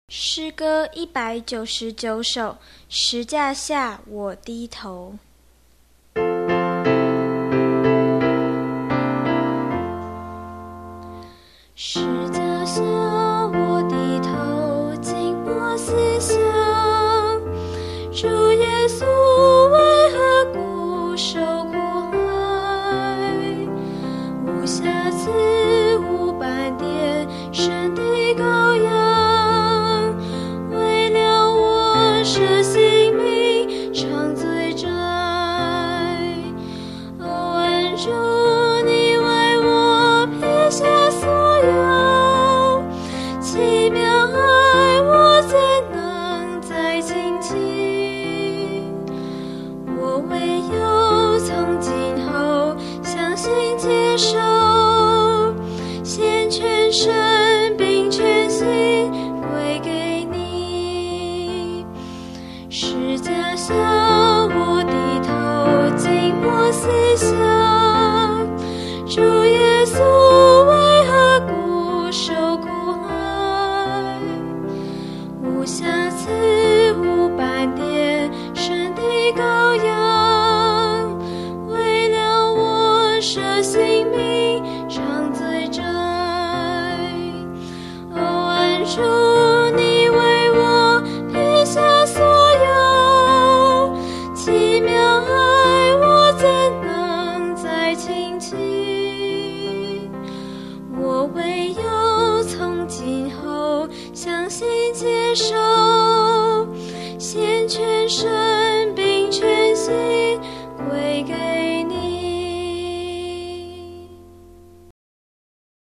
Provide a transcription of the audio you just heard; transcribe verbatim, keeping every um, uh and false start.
诗歌一百九十九首，十架下我低头。十架下我低头，静默思想，主耶稣为何固守苦海？无瑕疵无斑点，神的羔羊，为了我舍性命，尝罪债。哦，恩主，你为我撇下所有，奇妙爱我怎能再倾听？我唯有从今后相信接受，献全身并全心归给你。十架下我低头，静默思想，主耶稣为何固守苦海？无瑕疵无斑点，神的羔羊，为了我舍性命，尝罪债。哦，恩主，